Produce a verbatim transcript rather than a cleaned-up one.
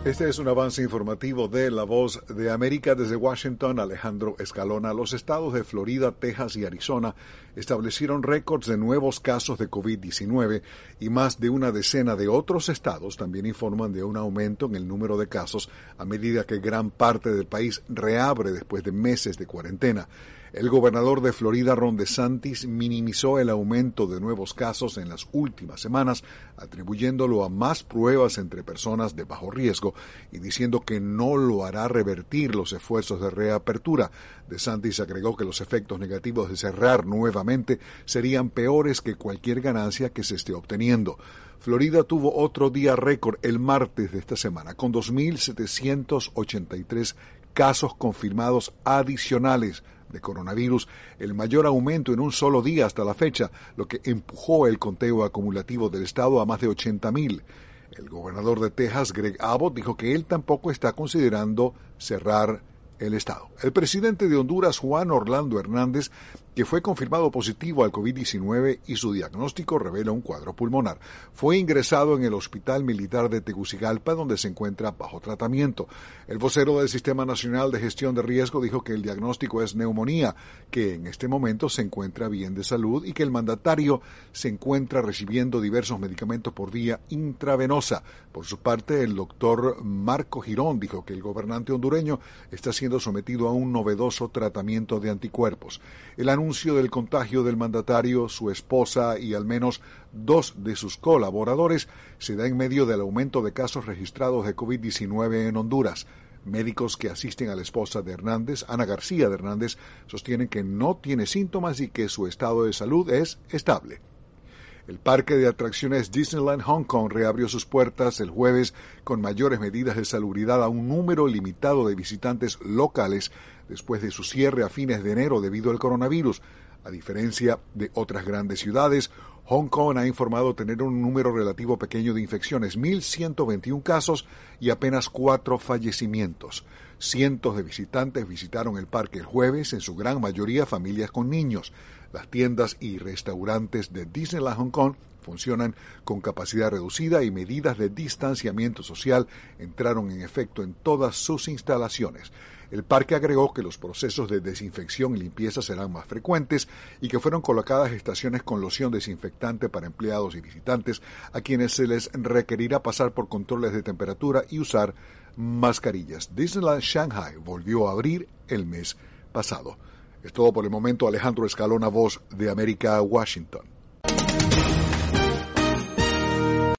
Este es un avance informativo de La Voz de América. Desde Washington, Alejandro Escalona. Los estados de Florida, Texas y Arizona establecieron récords de nuevos casos de COVID diecinueve y más de una decena de otros estados también informan de un aumento en el número de casos a medida que gran parte del país reabre después de meses de cuarentena. El gobernador de Florida, Ron DeSantis, minimizó el aumento de nuevos casos en las últimas semanas, atribuyéndolo a más pruebas entre personas de bajo riesgo y diciendo que no lo hará revertir los esfuerzos de reapertura. DeSantis agregó que los efectos negativos de cerrar nuevamente serían peores que cualquier ganancia que se esté obteniendo. Florida tuvo otro día récord el martes de esta semana, con dos mil setecientos ochenta y tres casos confirmados adicionales de coronavirus, el mayor aumento en un solo día hasta la fecha, lo que empujó el conteo acumulativo del estado a más de ochenta mil. El gobernador de Texas, Greg Abbott, dijo que él tampoco está considerando cerrar el estado. El presidente de Honduras, Juan Orlando Hernández, que fue confirmado positivo al COVID diecinueve y su diagnóstico revela un cuadro pulmonar, fue ingresado en el Hospital Militar de Tegucigalpa, donde se encuentra bajo tratamiento. El vocero del Sistema Nacional de Gestión de Riesgo dijo que el diagnóstico es neumonía, que en este momento se encuentra bien de salud y que el mandatario se encuentra recibiendo diversos medicamentos por vía intravenosa. Por su parte, el doctor Marco Girón dijo que el gobernante hondureño está siendo sometido a un novedoso tratamiento de anticuerpos. El anuncio del contagio del mandatario, su esposa y al menos dos de sus colaboradores se da en medio del aumento de casos registrados de COVID diecinueve en Honduras. Médicos que asisten a la esposa de Hernández, Ana García de Hernández, sostienen que no tiene síntomas y que su estado de salud es estable. El parque de atracciones Disneyland Hong Kong reabrió sus puertas el jueves con mayores medidas de salubridad a un número limitado de visitantes locales después de su cierre a fines de enero debido al coronavirus. A diferencia de otras grandes ciudades, Hong Kong ha informado tener un número relativo pequeño de infecciones, mil ciento veintiún casos y apenas cuatro fallecimientos. Cientos de visitantes visitaron el parque el jueves, en su gran mayoría familias con niños. Las tiendas y restaurantes de Disneyland Hong Kong funcionan con capacidad reducida y medidas de distanciamiento social entraron en efecto en todas sus instalaciones. El parque agregó que los procesos de desinfección y limpieza serán más frecuentes y que fueron colocadas estaciones con loción desinfectante para empleados y visitantes a quienes se les requerirá pasar por controles de temperatura y usar mascarillas. Disneyland Shanghai volvió a abrir el mes pasado. Es todo por el momento. Alejandro Escalona, Voz de América, Washington.